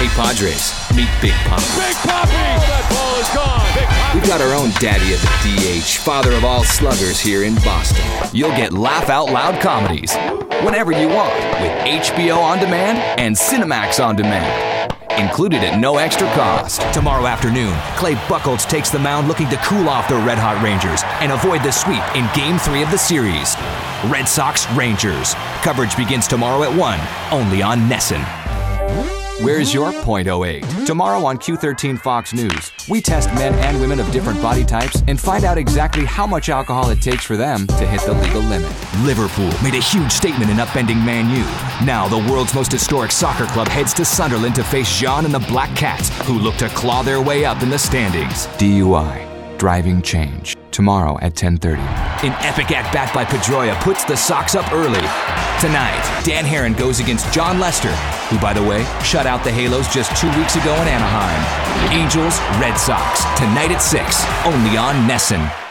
Hey, Padres, meet Big Papi. Big Papi! Oh, that ball is gone. Big Papi! We've got our own daddy of the DH, father of all sluggers here in Boston. You'll get laugh-out-loud comedies whenever you want with HBO On Demand and Cinemax On Demand. Included at no extra cost. Tomorrow afternoon, Clay Buchholz takes the mound looking to cool off the Red Hot Rangers and avoid the sweep in Game 3 of the series. Red Sox Rangers. Coverage begins tomorrow at 1, only on NESN. Where's your .08? Tomorrow on Q13 Fox News, we test men and women of different body types and find out exactly how much alcohol it takes for them to hit the legal limit. Liverpool made a huge statement in upending Man U. Now the world's most historic soccer club heads to Sunderland to face Jean and the Black Cats, who look to claw their way up in the standings. DUI, driving change. Tomorrow at 10:30. An epic at-bat by Pedroia puts the Sox up early. Tonight, Dan Herron goes against John Lester, who, by the way, shut out the Halos just 2 weeks ago in Anaheim. Angels, Red Sox, tonight at 6, only on NESN.